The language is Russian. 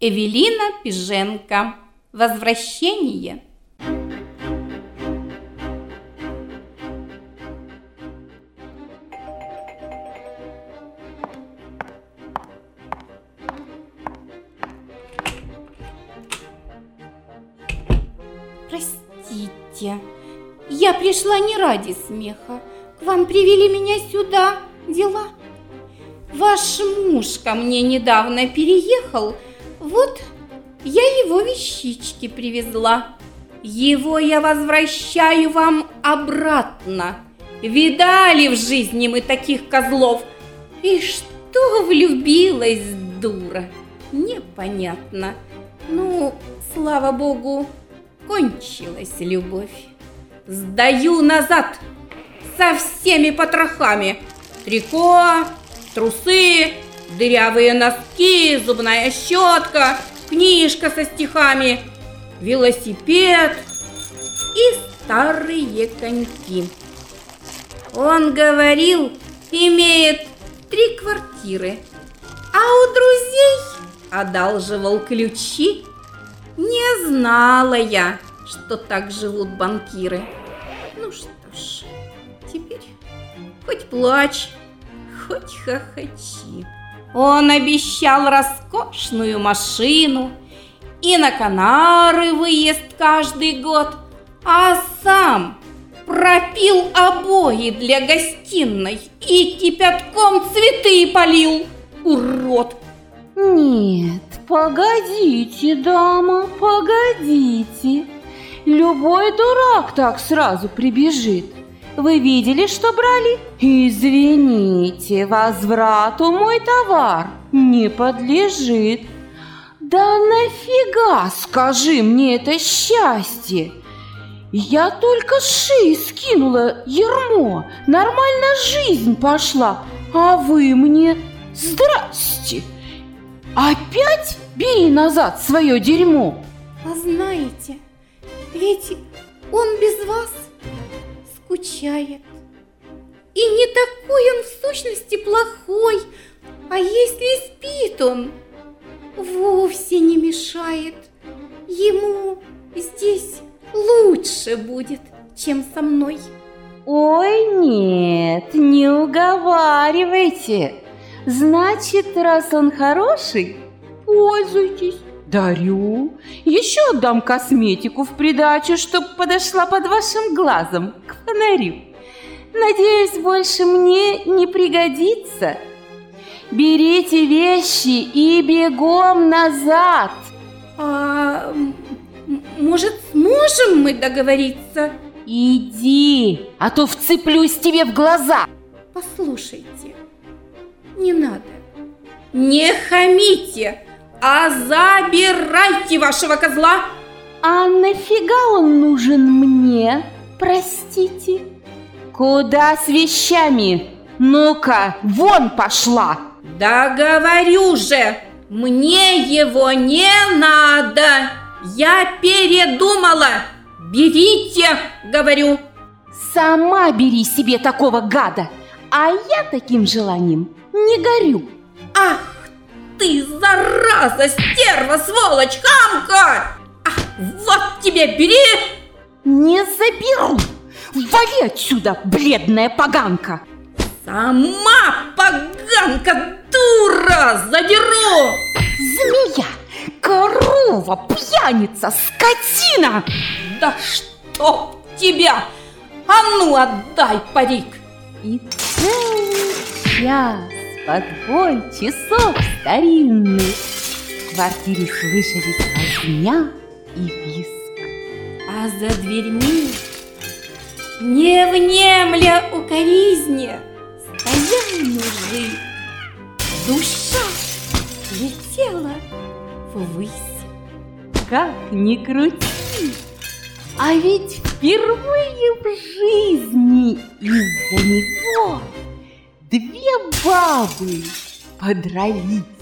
Эвелина Пиженко. Возвращение. Простите, я пришла не ради смеха. К вам привели меня сюда дела. Ваш муж ко мне недавно переехал, вот я его вещички привезла. Его я возвращаю вам обратно. Видали в жизни мы таких козлов? И что влюбилась дура, непонятно. Ну, слава богу, кончилась любовь. Сдаю назад со всеми потрохами. Трико, трусы, дырявые носки, зубная щетка, книжка со стихами, велосипед и старые коньки. Он говорил, имеет 3 квартиры, а у друзей одалживал ключи. Не знала я, что так живут банкиры. Ну что ж, теперь хоть плачь, хоть хохочи. Он обещал роскошную машину и на Канары выезд каждый год, а сам пропил обои для гостиной и кипятком цветы полил. Урод! Нет, погодите, дама, погодите. Любой дурак так сразу прибежит. Вы видели, что брали? Извините, возврату мой товар не подлежит. Да нафига, скажи мне, это счастье? Я только с шеи скинула ярмо, нормально жизнь пошла, а вы мне здрасте. Опять бери назад свое дерьмо. А знаете, ведь он без вас скучает. И не такой он в сущности плохой, а если спит он, вовсе не мешает. Ему здесь лучше будет, чем со мной. Ой, нет, не уговаривайте. Значит, раз он хороший, пользуйтесь. Дарю. Еще отдам косметику в придачу, чтоб подошла под вашим глазом к фонарю. Надеюсь, больше мне не пригодится. Берите вещи и бегом назад. Может, сможем мы договориться? Иди, а то вцеплюсь тебе в глаза. Послушайте, не надо. Не хамите, а забирайте вашего козла. А нафига он нужен мне, простите? Куда с вещами? Ну-ка, вон пошла. Да говорю же, мне его не надо. Я передумала. Берите, говорю. Сама бери себе такого гада, а я таким желанием не горю. Ах ты, зараза, стерва, сволочь, хамка! Ах, вот тебе, бери! Не заберу! Вали отсюда, бледная поганка! Сама поганка, дура, задеру! Змея, корова, пьяница, скотина! Да чтоб тебя! А ну, отдай парик! И целый час под бой часов старинных в квартире слышались возня и визг. А за дверьми, не внемля укоризне, стоял мужик. Душа летела ввысь. Как ни крути, а ведь впервые в жизни из-за него 2 бабы подрались.